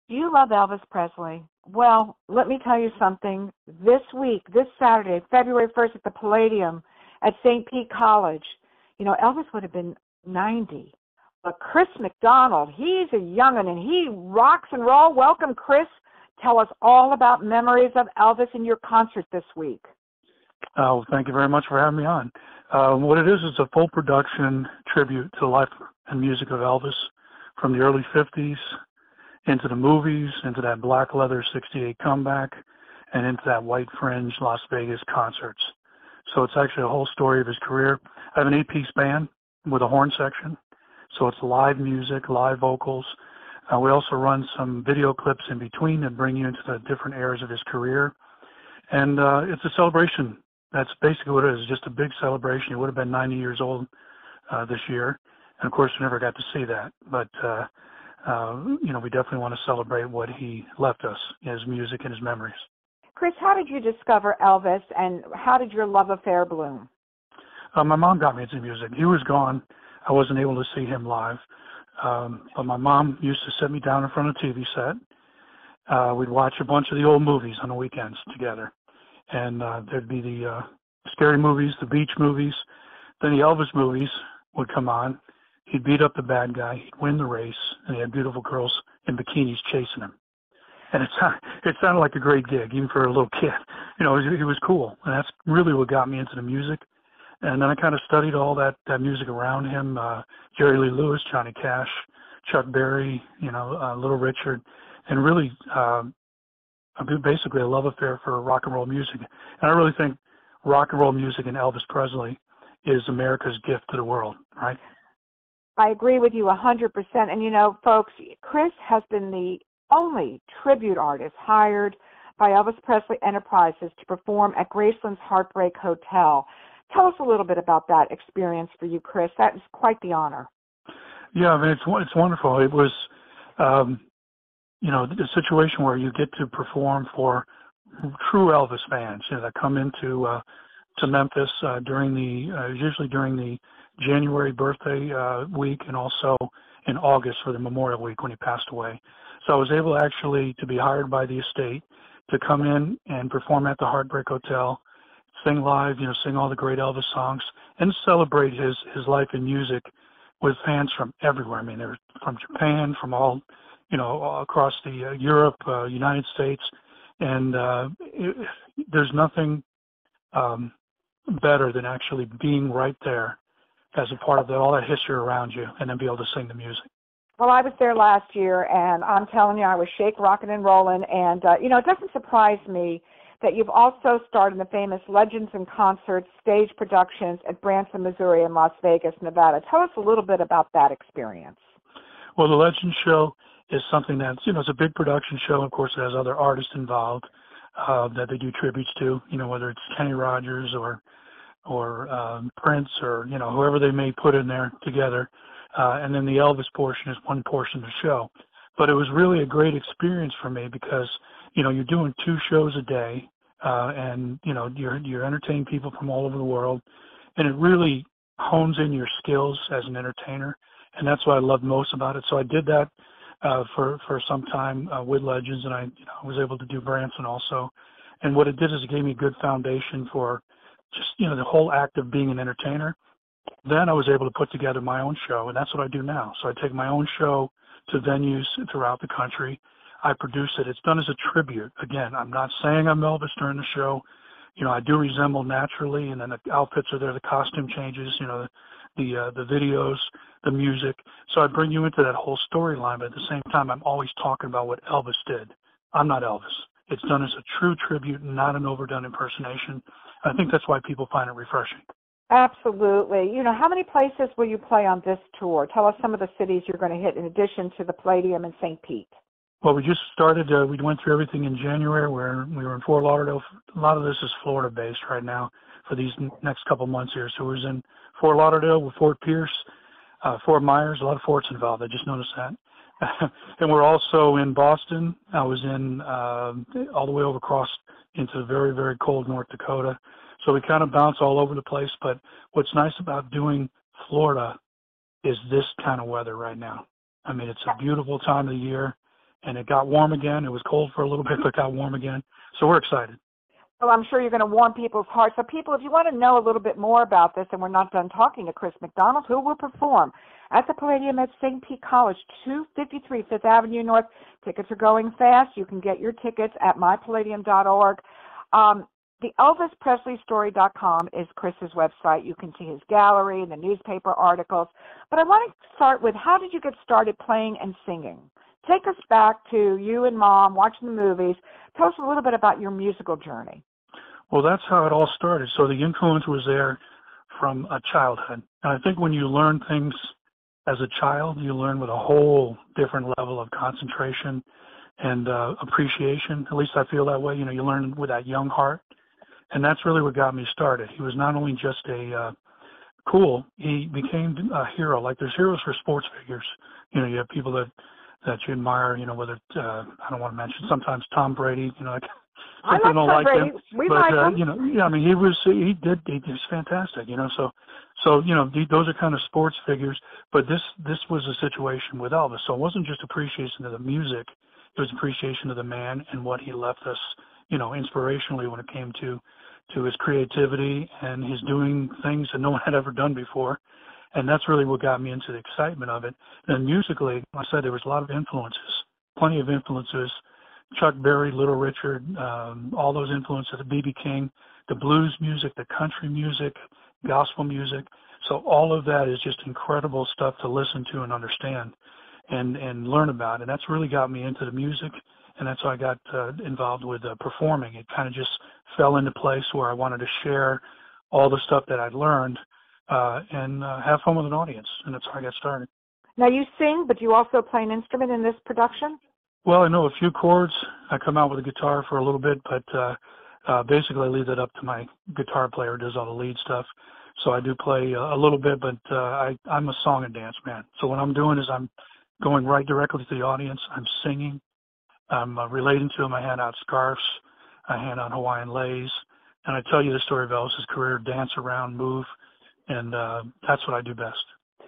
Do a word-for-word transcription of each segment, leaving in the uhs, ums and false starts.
Do you love Elvis Presley? Well, let me tell you something. This week, this Saturday, February first at the Palladium at Saint Pete College, you know, Elvis would have been ninety. But Chris McDonald, he's a young'un and he rocks and roll. Welcome, Chris. Tell us all about memories of Elvis in your concert this week. Oh, thank you very much for having me on. Uh, what it is is a full production tribute to the life and music of Elvis from the early fifties into the movies, into that black leather sixty-eight comeback, and into that white fringe Las Vegas concerts. So it's actually a whole story of his career. I have an eight-piece band with a horn section, so it's live music, live vocals. Uh, we also run some video clips in between that bring you into the different eras of his career. And uh, it's a celebration. That's basically what it is, just a big celebration. He would have been ninety years old uh, this year. And, of course, we never got to see that. But, uh, uh, you know, we definitely want to celebrate what he left us, his music and his memories. Chris, how did you discover Elvis, and how did your love affair bloom? Uh, my mom got me into music. He was gone. I wasn't able to see him live. Um, but my mom used to sit me down in front of a T V set. Uh, we'd watch a bunch of the old movies on the weekends together. And uh, there'd be the uh, scary movies, the beach movies. Then the Elvis movies would come on. He'd beat up the bad guy. He'd win the race. And he had beautiful girls in bikinis chasing him. And it, it sounded like a great gig, even for a little kid. You know, it was, it was cool. And that's really what got me into the music. And then I kind of studied all that, that music around him, uh, Jerry Lee Lewis, Johnny Cash, Chuck Berry, you know, uh, Little Richard, and really uh, basically a love affair for rock and roll music. And I really think rock and roll music and Elvis Presley is America's gift to the world, right? I agree with you one hundred percent. And, you know, folks, Chris has been the only tribute artist hired by Elvis Presley Enterprises to perform at Graceland's Heartbreak Hotel. Tell us a little bit about that experience for you, Chris. That is quite the honor. Yeah, I mean, it's it's wonderful. It was, um, you know, the situation where you get to perform for true Elvis fans, you know, that come into uh, to Memphis uh, during the uh, usually during the January birthday uh, week, and also in August for the Memorial Week when he passed away. So I was able actually to be hired by the estate to come in and perform at the Heartbreak Hotel, sing live, you know, sing all the great Elvis songs, and celebrate his, his life and music with fans from everywhere. I mean, they're from Japan, from all, you know, all across the uh, Europe, uh, United States, and uh, it, there's nothing um, better than actually being right there as a part of the, all that history around you, and then be able to sing the music. Well, I was there last year, and I'm telling you, I was shake, rocking, and rolling, and, uh, you know, it doesn't surprise me that you've also starred in the famous Legends in Concerts stage productions at Branson, Missouri, and Las Vegas, Nevada. Tell us a little bit about that experience. Well, the Legends show is something that's, you know, it's a big production show. Of course, it has other artists involved uh, that they do tributes to, you know, whether it's Kenny Rogers or or um, Prince or, you know, whoever they may put in there together. Uh, and then the Elvis portion is one portion of the show. But it was really a great experience for me because, you know, you're doing two shows a day, uh, and, you know, you're, you're entertaining people from all over the world, and it really hones in your skills as an entertainer, and that's what I loved most about it. So I did that uh, for, for some time uh, with Legends, and I you know, was able to do Branson also. And what it did is it gave me a good foundation for just, you know, the whole act of being an entertainer. Then I was able to put together my own show, and that's what I do now. So I take my own show to venues throughout the country. I produce it. It's done as a tribute. Again, I'm not saying I'm Elvis during the show. You know, I do resemble naturally, and then the outfits are there, the costume changes, you know, the the, uh, the videos, the music. So I bring you into that whole storyline, but at the same time, I'm always talking about what Elvis did. I'm not Elvis. It's done as a true tribute, not an overdone impersonation. I think that's why people find it refreshing. Absolutely. You know, how many places will you play on this tour? Tell us some of the cities you're going to hit in addition to the Palladium and Saint Pete. Well, we just started. Uh, we went through everything in January. We're, we were in Fort Lauderdale. A lot of this is Florida-based right now for these n- next couple months here. So we was in Fort Lauderdale with Fort Pierce, uh, Fort Myers, a lot of forts involved. I just noticed that. And we're also in Boston. I was in uh, all the way over across into very, very cold North Dakota. So we kind of bounce all over the place. But what's nice about doing Florida is this kind of weather right now. I mean, it's a beautiful time of the year, and it got warm again. It was cold for a little bit, but got warm again. So we're excited. Well, I'm sure you're going to warm people's hearts. So people, if you want to know a little bit more about this, and we're not done talking to Chris McDonald, who will perform at the Palladium at Saint Pete College, two fifty-three Fifth Avenue North. Tickets are going fast. You can get your tickets at my palladium dot org. Um, the Elvis Presley Story dot com is Chris's website. You can see his gallery and the newspaper articles. But I want to start with, how did you get started playing and singing? Take us back to you and Mom watching the movies. Tell us a little bit about your musical journey. Well, that's how it all started. So the influence was there from a childhood. And I think when you learn things as a child, you learn with a whole different level of concentration and uh, appreciation. At least I feel that way. You know, you learn with that young heart. And that's really what got me started. He was not only just a uh, cool, he became a hero. Like there's heroes for sports figures. You know, you have people that that you admire, you know, whether, uh, I don't want to mention, sometimes Tom Brady, you know, like, I like don't Tom like Brady. him, we but, like uh, him. you know, yeah, I mean, he was, he did, he was fantastic, you know, so, so, you know, those are kind of sports figures, but this, this was a situation with Elvis. So it wasn't just appreciation of the music, it was appreciation of the man and what he left us, you know, inspirationally when it came to, to his creativity and his doing things that no one had ever done before. And that's really what got me into the excitement of it. And musically, like I said, there was a lot of influences, plenty of influences. Chuck Berry, Little Richard, um, all those influences, B B King, the blues music, the country music, gospel music. So all of that is just incredible stuff to listen to and understand and, and learn about. And that's really got me into the music. And that's how I got uh, involved with uh, performing. It kind of just fell into place where I wanted to share all the stuff that I'd learned uh, and uh, have fun with an audience. And that's how I got started. Now you sing, but you also play an instrument in this production? Well, I know a few chords. I come out with a guitar for a little bit, but uh, uh, basically I leave that up to my guitar player who does all the lead stuff. So I do play uh, a little bit, but uh, I, I'm a song and dance man. So what I'm doing is I'm going right directly to the audience. I'm singing. I'm uh, relating to them. I hand out scarves. I hand out Hawaiian leis. And I tell you the story of Elvis's career, dance around, move, and uh, that's what I do best.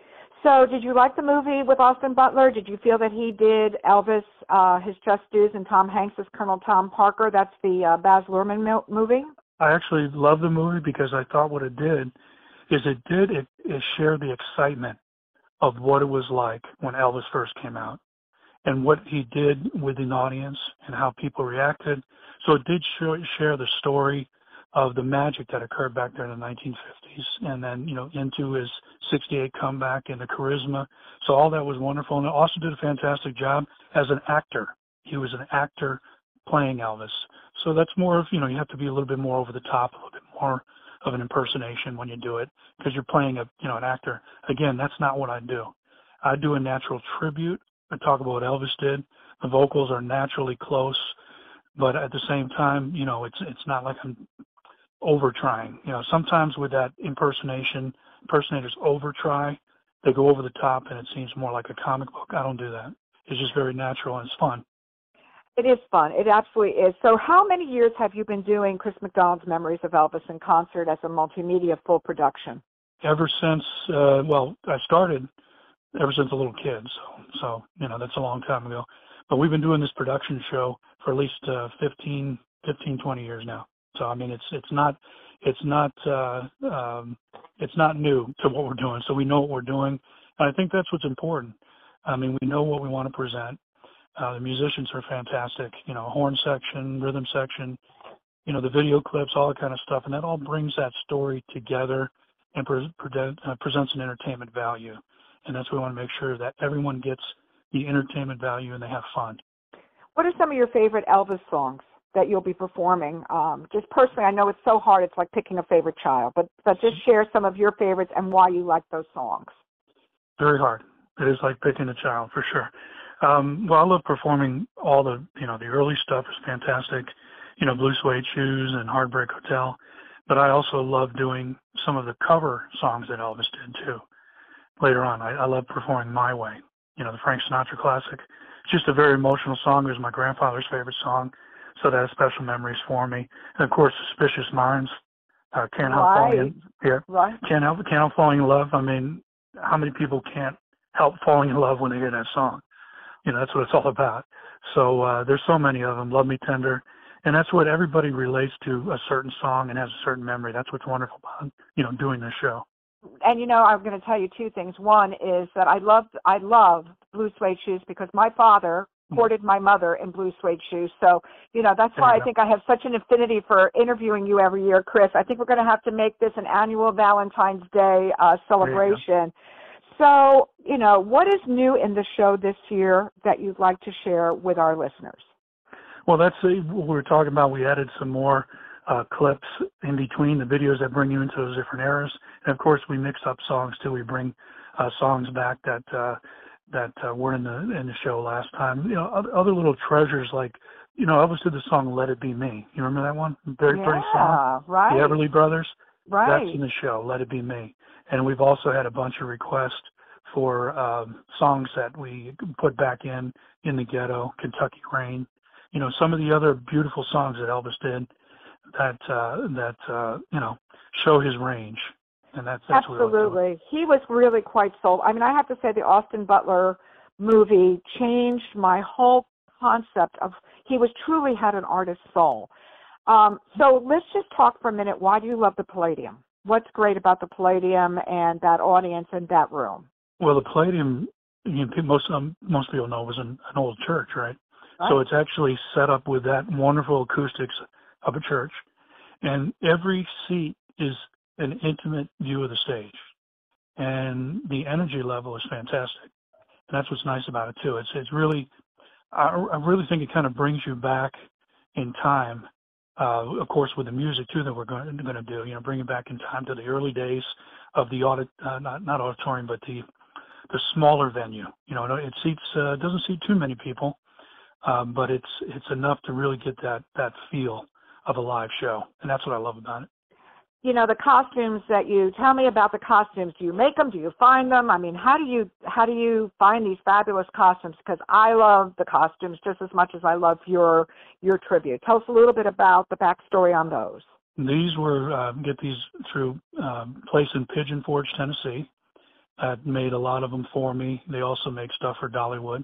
So did you like the movie with Austin Butler? Did you feel that he did Elvis uh, his just dues and Tom Hanks as Colonel Tom Parker? That's the uh, Baz Luhrmann movie? I actually love the movie because I thought what it did is it did, it, it shared the excitement of what it was like when Elvis first came out and what he did with an audience and how people reacted. So it did show, share the story of the magic that occurred back there in the nineteen fifties and then, you know, into his sixty-eight comeback and the charisma. So all that was wonderful. And Austin did a fantastic job as an actor. He was an actor playing Elvis. So that's more of, you know, you have to be a little bit more over the top, a little bit more of an impersonation when you do it because you're playing a, you know, an actor. Again, that's not what I do. I do a natural tribute. I talk about what Elvis did. The vocals are naturally close, but at the same time, you know, it's it's not like I'm over trying. You know, sometimes with that impersonation, impersonators over try, they go over the top and it seems more like a comic book. I don't do that. It's just very natural and it's fun. It is fun. It absolutely is. So how many years have you been doing Chris McDonald's Memories of Elvis in concert as a multimedia full production? Ever since, uh, well, I started ever since a little kid. So, so, you know, that's a long time ago. But we've been doing this production show for at least uh, fifteen, twenty years now. So I mean, it's it's not it's not uh, um, it's not new to what we're doing. So we know what we're doing, and I think that's what's important. I mean, we know what we want to present. Uh, the musicians are fantastic. You know, horn section, rhythm section, you know, the video clips, all that kind of stuff, and that all brings that story together and pre- pre- uh, presents an entertainment value. And that's what we want to make sure that everyone gets the entertainment value and they have fun. What are some of your favorite Elvis songs that you'll be performing? Um, just personally, I know it's so hard. It's like picking a favorite child, but, but just share some of your favorites and why you like those songs. Very hard. It is like picking a child for sure. Um, well, I love performing all the, you know, the early stuff is fantastic, you know, Blue Suede Shoes and Heartbreak Hotel. But I also love doing some of the cover songs that Elvis did too. Later on, I, I love performing My Way, you know, the Frank Sinatra classic. It's just a very emotional song. It was my grandfather's favorite song. So that has special memories for me. And of course, Suspicious Minds, uh, Can't Help Right. Falling in, yeah, Right. Can't Help, Can't Help Falling in Love. I mean, how many people can't help falling in love when they hear that song? You know, that's what it's all about. So uh, there's so many of them. Love Me Tender. And that's what everybody relates to, a certain song and has a certain memory. That's what's wonderful about, you know, doing this show. And, you know, I'm going to tell you two things. One is that I love, I love Blue Suede Shoes because my father courted my mother in Blue Suede Shoes. So, you know, that's why I think I have such an affinity for interviewing you every year, Chris. I think we're going to have to make this an annual Valentine's Day uh, celebration. So, you know, what is new in the show this year that you'd like to share with our listeners? Well, that's uh, what we were talking about. We added some more uh, clips in between the videos that bring you into those different eras. And, of course, we mix up songs, too. We bring uh, songs back that uh, that uh, were in the in the show last time. You know, other, other little treasures like, you know, Elvis did the song Let It Be Me. You remember that one? Very yeah, pretty song. Right. The Everly Brothers. Right. That's in the show, Let It Be Me. And we've also had a bunch of requests for um, songs that we put back in, In the Ghetto, Kentucky Rain. You know, some of the other beautiful songs that Elvis did that, uh, that uh, you know, show his range. And that's, that's Absolutely. He was really quite sold. I mean, I have to say the Austin Butler movie changed my whole concept of, he was truly had an artist's soul. Um, so let's just talk for a minute. Why do you love the Palladium? What's great about the Palladium and that audience in that room? Well, the Palladium, you know, most um, most people know, was an, an old church, right? right? So it's actually set up with that wonderful acoustics of a church, and every seat is an intimate view of the stage, and the energy level is fantastic. And that's what's nice about it too. It's it's really, I, I really think it kind of brings you back in time. Uh, of course, with the music too that we're going, going to do, you know, bring it back in time to the early days of the audit, uh, not not auditorium, but the the smaller venue. You know, it seats uh, doesn't seat too many people, um, but it's it's enough to really get that that feel of a live show, and that's what I love about it. You know, the costumes that you tell me about the costumes. Do you make them? Do you find them? I mean, how do you how do you find these fabulous costumes? Because I love the costumes just as much as I love your your tribute. Tell us a little bit about the backstory on those. These were uh, get these through um, place in Pigeon Forge, Tennessee. Uh, made a lot of them for me. They also make stuff for Dollywood.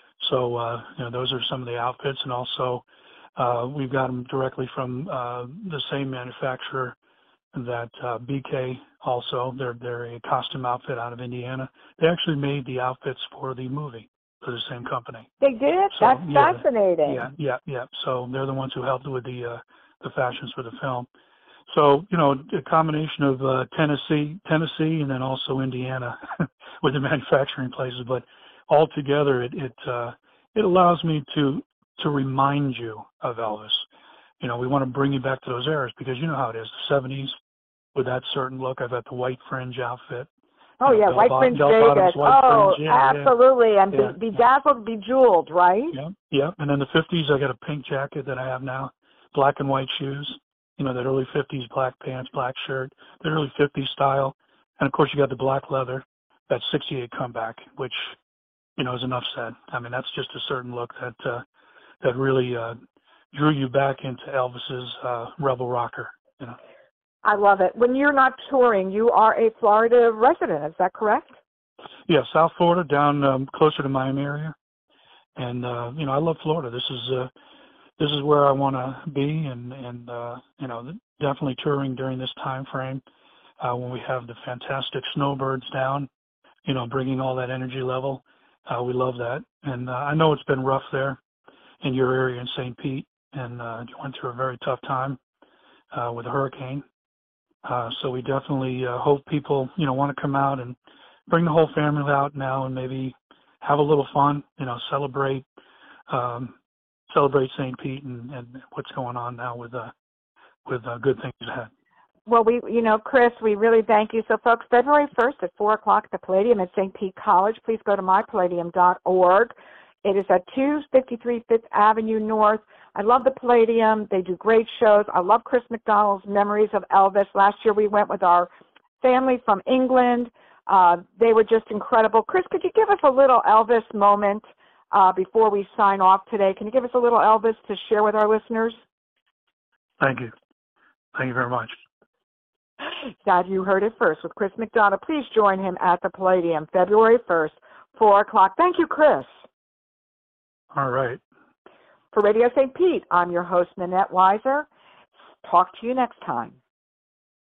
So, uh, you know, those are some of the outfits. And also, uh, we've got them directly from uh, the same manufacturer that uh, B K also. They're, they're a costume outfit out of Indiana. They actually made the outfits for the movie for the same company. They did? So, That's yeah, fascinating. Yeah, yeah, yeah. So they're the ones who helped with the uh, the fashions for the film. So, you know, a combination of uh, Tennessee, Tennessee, and then also Indiana with the manufacturing places. But altogether, it it, uh, it allows me to to remind you of Elvis. You know, we want to bring you back to those eras because you know how it is, the seventies with that certain look. I've got the white fringe outfit. Oh, you know, yeah, white Bell fringe Bell Vegas. Oh, fringe. Yeah, absolutely. yeah. And yeah. be, bedazzled, bejeweled, right? Yeah, yeah. And then the fifties, I got a pink jacket that I have now, black and white shoes. You know, that early fifties black pants, black shirt, the early fifties style. And, of course, you got the black leather, that sixty-eight comeback, which, you know, is enough said. I mean, that's just a certain look that uh, that really uh, drew you back into Elvis's uh, rebel rocker, you know. I love it. When you're not touring, you are a Florida resident. Is that correct? Yeah, South Florida, down um, closer to Miami area. And, uh, you know, I love Florida. This is uh, this is where I want to be, and, and uh, you know, definitely touring during this time frame uh, when we have the fantastic snowbirds down, you know, bringing all that energy level. Uh, we love that. And uh, I know it's been rough there in your area in Saint Pete, and uh, you went through a very tough time uh, with a hurricane. Uh, so we definitely uh, hope people, you know, want to come out and bring the whole family out now and maybe have a little fun, you know, celebrate, um, celebrate Saint Pete and, and what's going on now with, uh, with uh, good things ahead. Well, we, you know, Chris, we really thank you. So, folks, February first at four o'clock at the Palladium at Saint Pete College. Please go to my palladium dot org. It is at two fifty-three Fifth Avenue North. I love the Palladium. They do great shows. I love Chris McDonald's Memories of Elvis. Last year we went with our family from England. Uh, they were just incredible. Chris, could you give us a little Elvis moment uh, before we sign off today? Can you give us a little Elvis to share with our listeners? Thank you. Thank you very much. God, you heard it first with Chris McDonald. Please join him at the Palladium, February first, four o'clock. Thank you, Chris. All right. For Radio Saint Pete, I'm your host, Nanette Weiser. Talk to you next time.